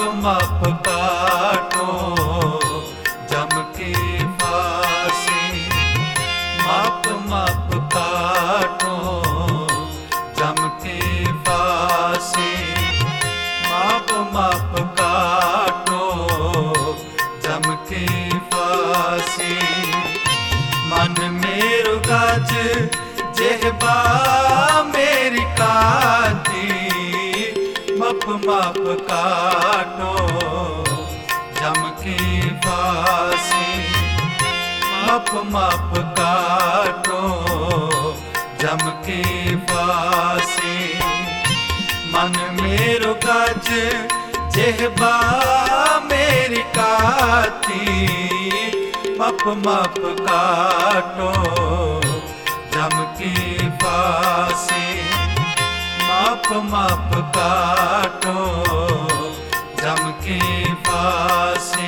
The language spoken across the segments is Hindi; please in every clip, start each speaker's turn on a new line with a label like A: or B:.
A: माप काटो जम की फांसी। माप माप काटो जम की फांसी। माप माप काटो जम की फांसी। मन मेरो गज जेहबा मेरी काती। माप माप काटो जम की फांसी। माप माप काटो जम की फांसी। मन मेरो गज जेहबा मेरी काती। माप माप काटो जम की फांसी। माप माप काटो जम की फांसी।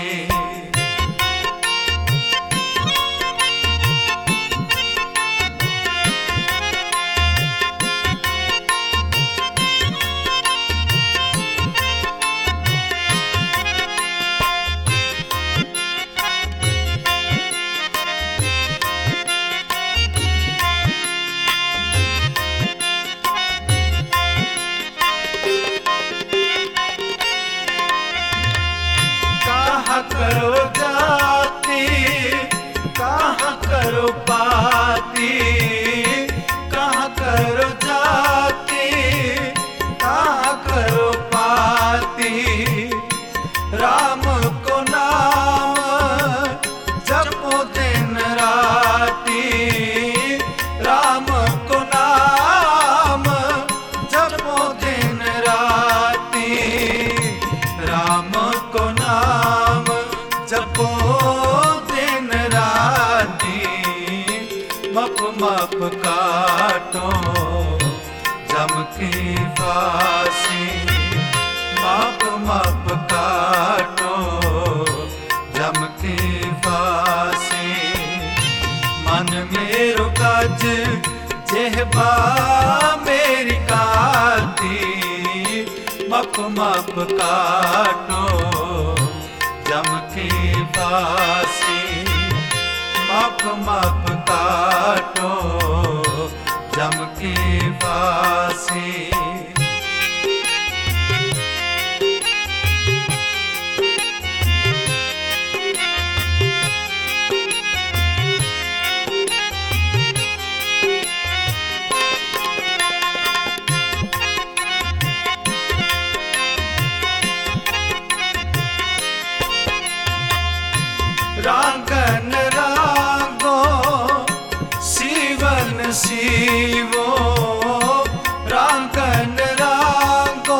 A: करो जाती कहाँ करो पाती। कहाँ करो जाती कहाँ करो पाती। राम को नाम जपो दिन राती। राम को नाम जपो दिन राती। राम को नाम जपो दिन राती। माप माप काटो जम की फांसी। माप माप काटो जम की फांसी। मन मेरो गज जेहबा मेरी काती। माप माप काटो जम की फांसी। माप माप काटो जम की फांसी। रांगन रांगो सीवन सीवो। रांगन रांगो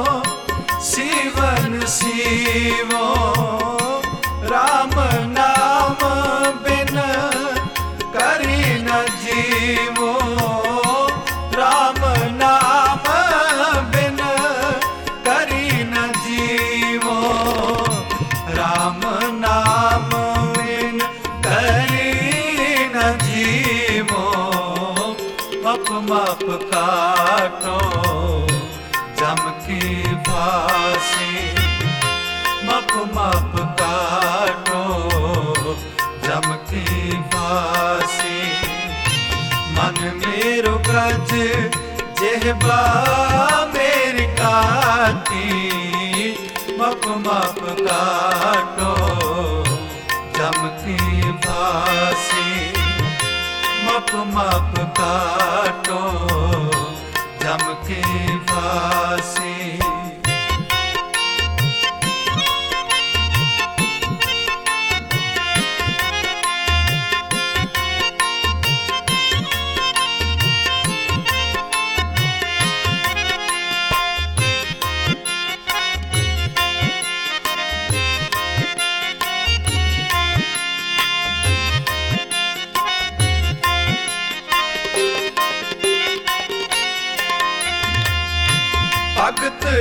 A: सीवन सीवो। राम नाम बिन करी न जीवो। राम नाम बिन करी न जीवो। राम नाम बिन करी न जीवो। माप माप काटो जम की फांसी। माप माप काटो जम की फांसी। मन मेरो गज जेहबा मेरी काती। माप माप काटो जम की फांसी। माप माप काटो जम की फांसी। भगत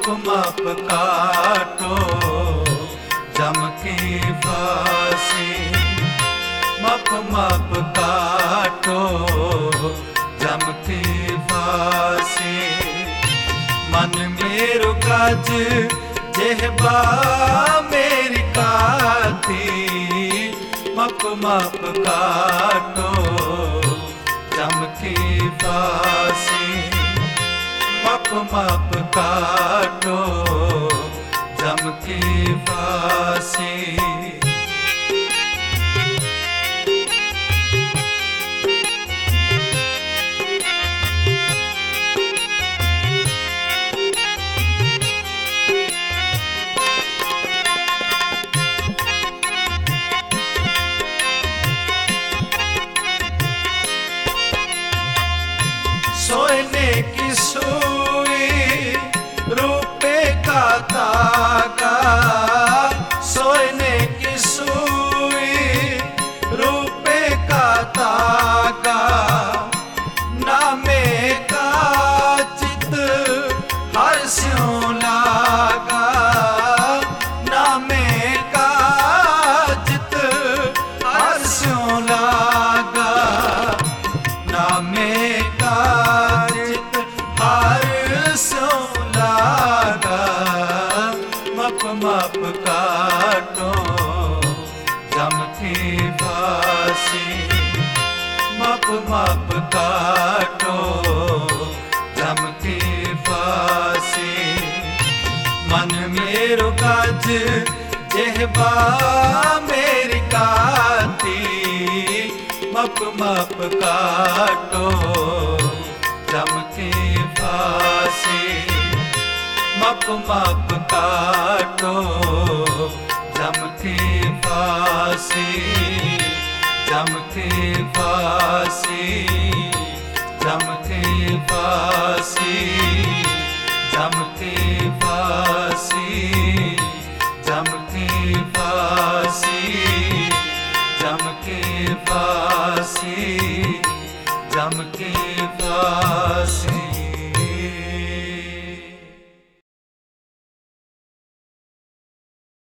A: मप मप काटो जम की फांसी, मप मप काटो जम की फांसी। मन मेरो काज जेहबा मेरी काती, मप मप काटो जम की फांसी, मप मप काटो जम की फांसी। सोने की सुई रुपए का तागा, सोने की सुई रुपए का तागा। नामे का चित हर स्यों लागा, नामे का चित हर स्यों लागा। नामे का चित हर स्यों लागा, मप मप काटो जम की फांसी, मप मप काटो जम की फांसी। मन मेरो काज जेहबा मेरी काती, मप मप काटो जम की फांसी, मप मप काटो जम की फांसी, जम की फांसी, जम की फांसी, जम की फांसी, जम की फांसी, जम की फांसी, जम की